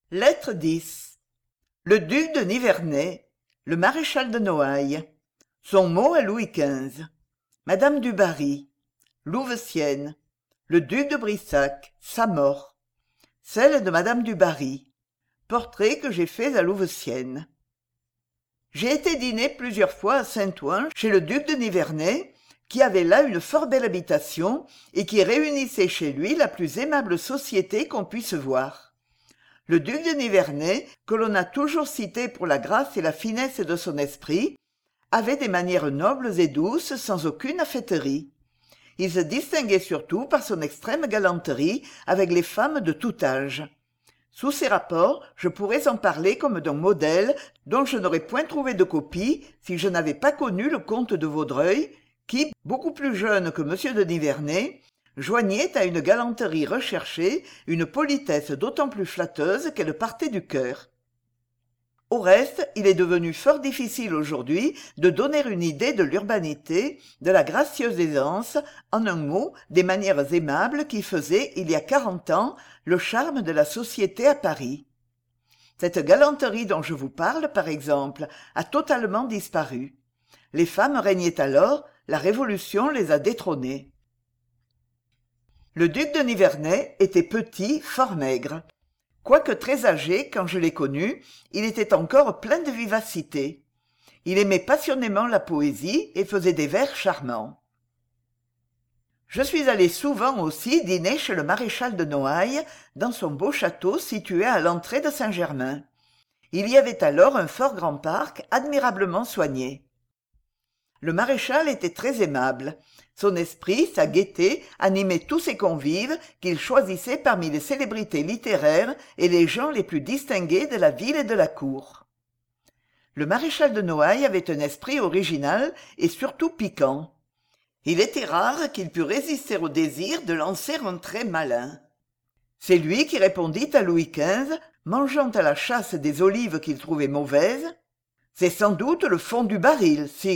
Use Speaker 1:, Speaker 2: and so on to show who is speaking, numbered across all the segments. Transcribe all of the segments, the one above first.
Speaker 1: Lettre 10. Le duc de Nivernais, le maréchal de Noailles, son mot à Louis XV, Madame du Barry, Louveciennes, le duc de Brissac, sa mort, celle de Madame du Barry, portrait que j'ai fait à Louveciennes. J'ai été dîner plusieurs fois à Saint-Ouen chez le duc de Nivernais, qui avait là une fort belle habitation et qui réunissait chez lui la plus aimable société qu'on puisse voir. Le duc de Nivernais, que l'on a toujours cité pour la grâce et la finesse de son esprit, avait des manières nobles et douces sans aucune afféterie. Il se distinguait surtout par son extrême galanterie avec les femmes de tout âge. Sous ces rapports, je pourrais en parler comme d'un modèle dont je n'aurais point trouvé de copie si je n'avais pas connu le comte de Vaudreuil, qui, beaucoup plus jeune que M. de Nivernais, joignait à une galanterie recherchée une politesse d'autant plus flatteuse qu'elle partait du cœur. Au reste, il est devenu fort difficile aujourd'hui de donner une idée de l'urbanité, de la gracieuse aisance, en un mot, des manières aimables qui faisaient, il y a 40 ans, le charme de la société à Paris. Cette galanterie dont je vous parle, par exemple, a totalement disparu. Les femmes régnaient alors, la Révolution les a détrônées. Le duc de Nivernais était petit, fort maigre. Quoique très âgé quand je l'ai connu, il était encore plein de vivacité. Il aimait passionnément la poésie et faisait des vers charmants. Je suis allé souvent aussi dîner chez le maréchal de Noailles, dans son beau château situé à l'entrée de Saint-Germain. Il y avait alors un fort grand parc admirablement soigné. Le maréchal était très aimable. Son esprit, sa gaieté, animaient tous ses convives qu'il choisissait parmi les célébrités littéraires et les gens les plus distingués de la ville et de la cour. Le maréchal de Noailles avait un esprit original et surtout piquant. Il était rare qu'il pût résister au désir de lancer un trait malin. C'est lui qui répondit à Louis XV, mangeant à la chasse des olives qu'il trouvait mauvaises. « C'est sans doute le fond du baril, sire. »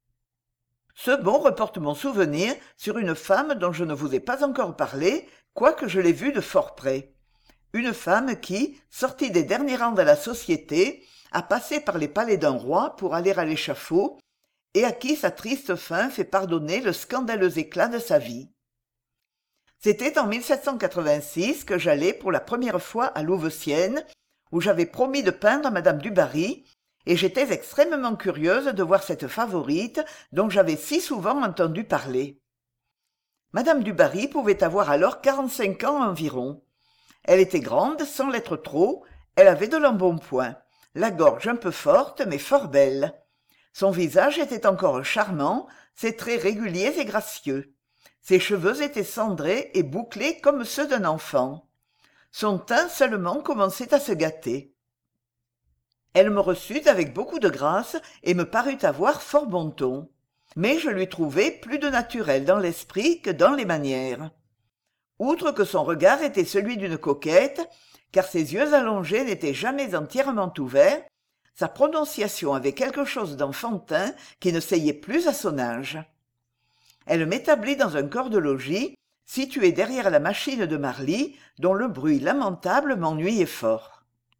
Speaker 1: Ce mot reporte mon souvenir sur une femme dont je ne vous ai pas encore parlé, quoique je l'ai vue de fort près. Une femme qui, sortie des derniers rangs de la société, a passé par les palais d'un roi pour aller à l'échafaud, et à qui sa triste fin fait pardonner le scandaleux éclat de sa vie. C'était en 1786 que j'allais pour la première fois à Louveciennes, où j'avais promis de peindre Madame du Barry, et j'étais extrêmement curieuse de voir cette favorite dont j'avais si souvent entendu parler. Madame du Barry pouvait avoir alors 45 ans environ. Elle était grande sans l'être trop, elle avait de l'embonpoint, la gorge un peu forte mais fort belle. Son visage était encore charmant, ses traits réguliers et gracieux. Ses cheveux étaient cendrés et bouclés comme ceux d'un enfant. Son teint seulement commençait à se gâter. Elle me reçut avec beaucoup de grâce et me parut avoir fort bon ton. Mais je lui trouvai plus de naturel dans l'esprit que dans les manières. Outre que son regard était celui d'une coquette, car ses yeux allongés n'étaient jamais entièrement ouverts, sa prononciation avait quelque chose d'enfantin qui ne seyait plus à son âge. Elle m'établit dans un corps de logis, situé derrière la machine de Marly, dont le bruit lamentable m'ennuyait fort.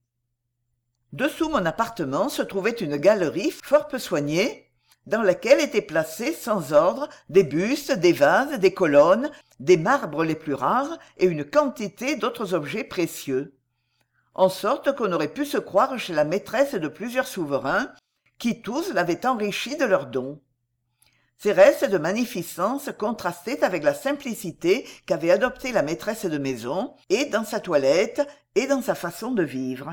Speaker 1: Dessous mon appartement se trouvait une galerie fort peu soignée, dans laquelle étaient placés sans ordre des bustes, des vases, des colonnes, des marbres les plus rares et une quantité d'autres objets précieux. En sorte qu'on aurait pu se croire chez la maîtresse de plusieurs souverains, qui tous l'avaient enrichie de leurs dons. Ces restes de magnificence contrastaient avec la simplicité qu'avait adoptée la maîtresse de maison, et dans sa toilette, et dans sa façon de vivre.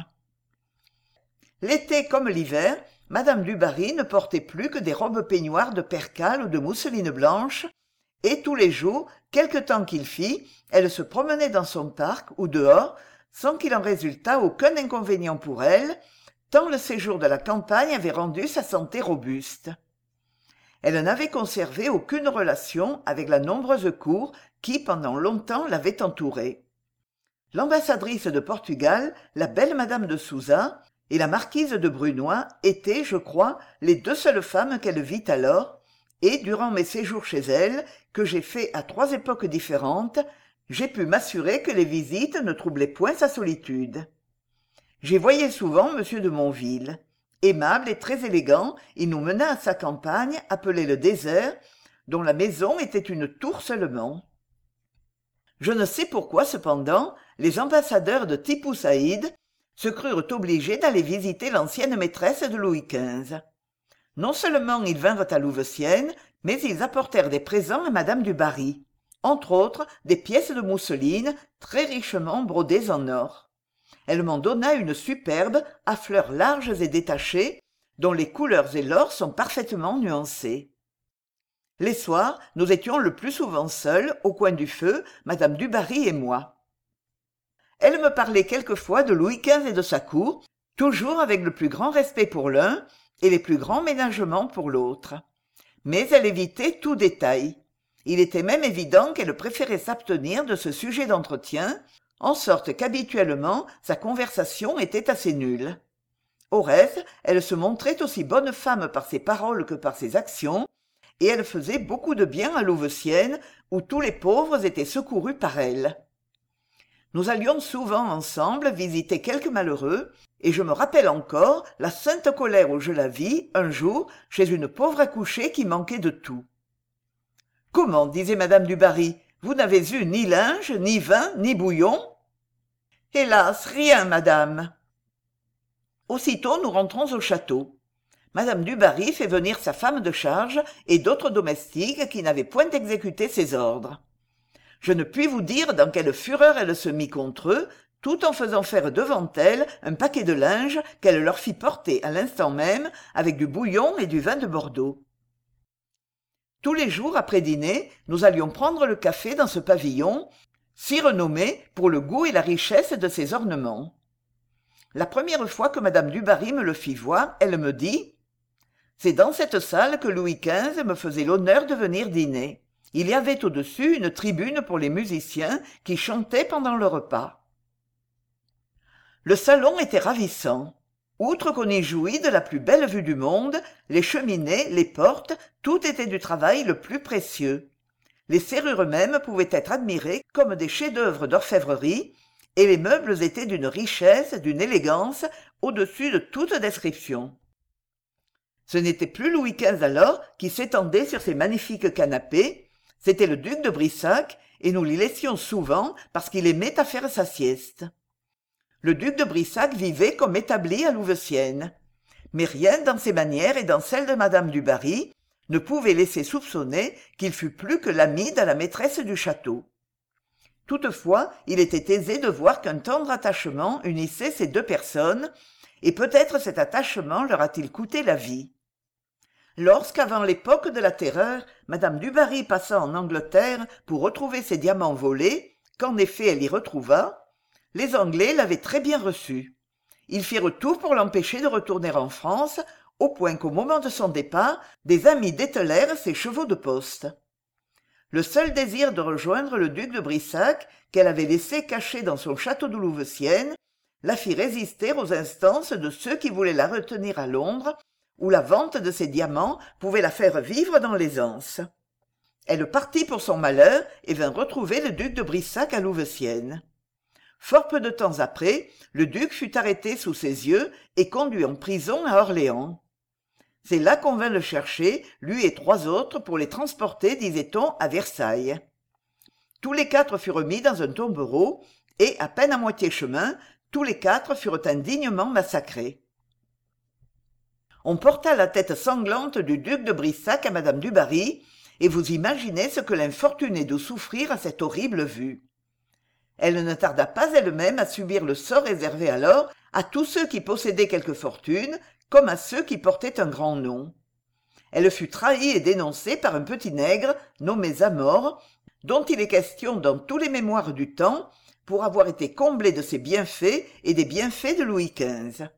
Speaker 1: L'été comme l'hiver, Madame du Barry ne portait plus que des robes peignoirs de percale ou de mousseline blanche, et tous les jours, quelque temps qu'il fît, elle se promenait dans son parc ou dehors, sans qu'il en résultât aucun inconvénient pour elle, tant le séjour de la campagne avait rendu sa santé robuste. Elle n'avait conservé aucune relation avec la nombreuse cour qui, pendant longtemps, l'avait entourée. L'ambassadrice de Portugal, la belle Madame de Souza, et la marquise de Brunoy étaient, je crois, les deux seules femmes qu'elle vit alors, et durant mes séjours chez elle, que j'ai faits à 3 époques différentes, j'ai pu m'assurer que les visites ne troublaient point sa solitude. J'y voyais souvent M. de Monville. Aimable et très élégant, il nous mena à sa campagne, appelée le désert, dont la maison était une tour seulement. Je ne sais pourquoi, cependant, les ambassadeurs de Tipou Saïd se crurent obligés d'aller visiter l'ancienne maîtresse de Louis XV. Non seulement ils vinrent à Louveciennes, mais ils apportèrent des présents à madame du Barry, entre autres des pièces de mousseline très richement brodées en or. Elle m'en donna une superbe, à fleurs larges et détachées, dont les couleurs et l'or sont parfaitement nuancés. Les soirs, nous étions le plus souvent seuls, au coin du feu, madame du Barry et moi. Elle me parlait quelquefois de Louis XV et de sa cour, toujours avec le plus grand respect pour l'un et les plus grands ménagements pour l'autre. Mais elle évitait tout détail. Il était même évident qu'elle préférait s'abstenir de ce sujet d'entretien, en sorte qu'habituellement sa conversation était assez nulle. Au reste, elle se montrait aussi bonne femme par ses paroles que par ses actions, et elle faisait beaucoup de bien à Louveciennes, où tous les pauvres étaient secourus par elle. Nous allions souvent ensemble visiter quelques malheureux, et je me rappelle encore la sainte colère où je la vis, un jour, chez une pauvre accouchée qui manquait de tout. « Comment, disait madame du Barry, vous n'avez eu ni linge, ni vin, ni bouillon ?»« Hélas, rien, madame. » Aussitôt nous rentrons au château. Madame du Barry fait venir sa femme de charge et d'autres domestiques qui n'avaient point exécuté ses ordres. Je ne puis vous dire dans quelle fureur elle se mit contre eux, tout en faisant faire devant elle un paquet de linge qu'elle leur fit porter à l'instant même avec du bouillon et du vin de Bordeaux. Tous les jours après dîner, nous allions prendre le café dans ce pavillon, si renommé pour le goût et la richesse de ses ornements. La première fois que madame du Barry me le fit voir, elle me dit « C'est dans cette salle que Louis XV me faisait l'honneur de venir dîner. Il y avait au-dessus une tribune pour les musiciens qui chantaient pendant le repas. » Le salon était ravissant. Outre qu'on y jouit de la plus belle vue du monde, les cheminées, les portes, tout était du travail le plus précieux. Les serrures mêmes pouvaient être admirées comme des chefs-d'œuvre d'orfèvrerie, et les meubles étaient d'une richesse, d'une élégance, au-dessus de toute description. Ce n'était plus Louis XV alors qui s'étendait sur ses magnifiques canapés, c'était le duc de Brissac, et nous l'y laissions souvent parce qu'il aimait à faire sa sieste. Le duc de Brissac vivait comme établi à Louveciennes, mais rien dans ses manières et dans celles de madame du Barry ne pouvait laisser soupçonner qu'il fût plus que l'ami de la maîtresse du château. Toutefois, il était aisé de voir qu'un tendre attachement unissait ces deux personnes, et peut-être cet attachement leur a-t-il coûté la vie. Lorsqu'avant l'époque de la Terreur, madame du Barry passa en Angleterre pour retrouver ses diamants volés, qu'en effet elle y retrouva, les Anglais l'avaient très bien reçue. Ils firent tout pour l'empêcher de retourner en France, au point qu'au moment de son départ, des amis dételèrent ses chevaux de poste. Le seul désir de rejoindre le duc de Brissac, qu'elle avait laissé caché dans son château de Louveciennes, la fit résister aux instances de ceux qui voulaient la retenir à Londres, où la vente de ses diamants pouvait la faire vivre dans l'aisance. Elle partit pour son malheur et vint retrouver le duc de Brissac à Louveciennes. Fort peu de temps après, le duc fut arrêté sous ses yeux et conduit en prison à Orléans. C'est là qu'on vint le chercher, lui et 3 autres, pour les transporter, disait-on, à Versailles. Tous les 4 furent mis dans un tombereau, et, à peine à moitié chemin, tous les 4 furent indignement massacrés. On porta la tête sanglante du duc de Brissac à madame du Barry, et vous imaginez ce que l'infortunée dut souffrir à cette horrible vue. Elle ne tarda pas elle-même à subir le sort réservé alors à tous ceux qui possédaient quelque fortune, comme à ceux qui portaient un grand nom. Elle fut trahie et dénoncée par un petit nègre nommé Zamore, dont il est question dans tous les mémoires du temps, pour avoir été comblé de ses bienfaits et des bienfaits de Louis XV.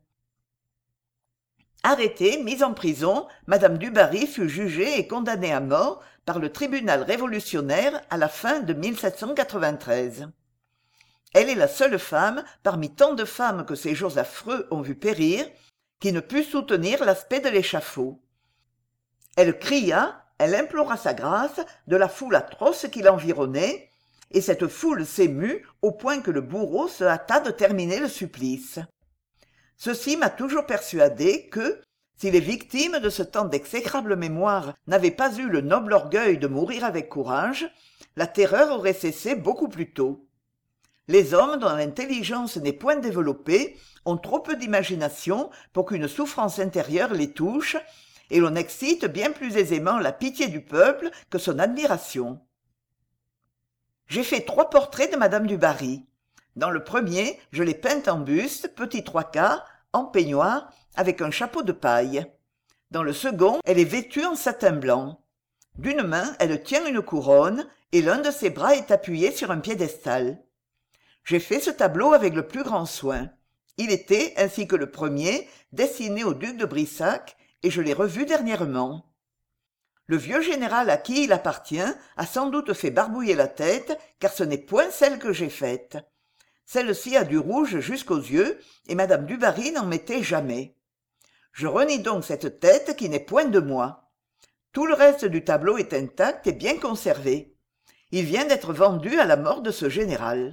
Speaker 1: Arrêtée, mise en prison, madame du Barry fut jugée et condamnée à mort par le tribunal révolutionnaire à la fin de 1793. Elle est la seule femme, parmi tant de femmes que ces jours affreux ont vu périr, qui ne put soutenir l'aspect de l'échafaud. Elle cria, elle implora sa grâce de la foule atroce qui l'environnait, et cette foule s'émut au point que le bourreau se hâta de terminer le supplice. Ceci m'a toujours persuadé que, si les victimes de ce temps d'exécrable mémoire n'avaient pas eu le noble orgueil de mourir avec courage, la terreur aurait cessé beaucoup plus tôt. Les hommes dont l'intelligence n'est point développée ont trop peu d'imagination pour qu'une souffrance intérieure les touche, et l'on excite bien plus aisément la pitié du peuple que son admiration. J'ai fait 3 portraits de madame du Barry. Dans le premier, je l'ai peinte en buste, petit 3/4, en peignoir, avec un chapeau de paille. Dans le second, elle est vêtue en satin blanc. D'une main, elle tient une couronne, et l'un de ses bras est appuyé sur un piédestal. J'ai fait ce tableau avec le plus grand soin. Il était, ainsi que le premier, destiné au duc de Brissac, et je l'ai revu dernièrement. Le vieux général à qui il appartient a sans doute fait barbouiller la tête, car ce n'est point celle que j'ai faite. Celle-ci a du rouge jusqu'aux yeux, et madame du Barry n'en mettait jamais. Je renie donc cette tête qui n'est point de moi. Tout le reste du tableau est intact et bien conservé. Il vient d'être vendu à la mort de ce général.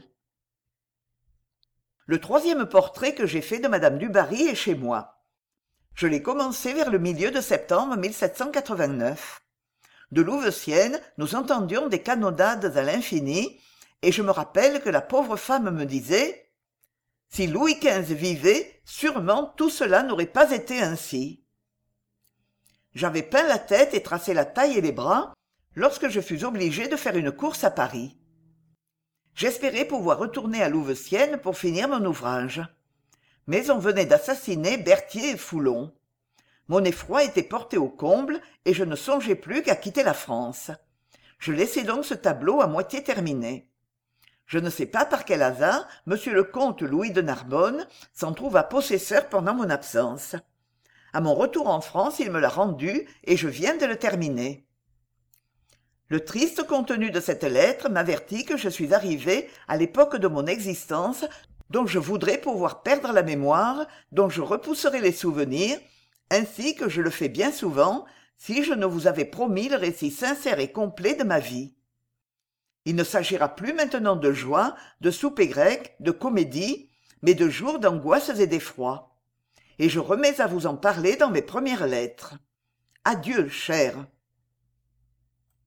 Speaker 1: Le 3e portrait que j'ai fait de madame du Barry est chez moi. Je l'ai commencé vers le milieu de septembre 1789. De Louveciennes, nous entendions des canonnades à l'infini, et je me rappelle que la pauvre femme me disait « Si Louis XV vivait, sûrement tout cela n'aurait pas été ainsi. » J'avais peint la tête et tracé la taille et les bras lorsque je fus obligé de faire une course à Paris. J'espérais pouvoir retourner à Louveciennes pour finir mon ouvrage. Mais on venait d'assassiner Berthier et Foulon. Mon effroi était porté au comble et je ne songeais plus qu'à quitter la France. Je laissai donc ce tableau à moitié terminé. Je ne sais pas par quel hasard monsieur le comte Louis de Narbonne s'en trouva possesseur pendant mon absence. À mon retour en France, il me l'a rendu et je viens de le terminer. Le triste contenu de cette lettre m'avertit que je suis arrivé à l'époque de mon existence dont je voudrais pouvoir perdre la mémoire, dont je repousserai les souvenirs, ainsi que je le fais bien souvent, si je ne vous avais promis le récit sincère et complet de ma vie. Il ne s'agira plus maintenant de joie, de souper grec, de comédie, mais de jours d'angoisses et d'effroi. Et je remets à vous en parler dans mes premières lettres. Adieu, cher.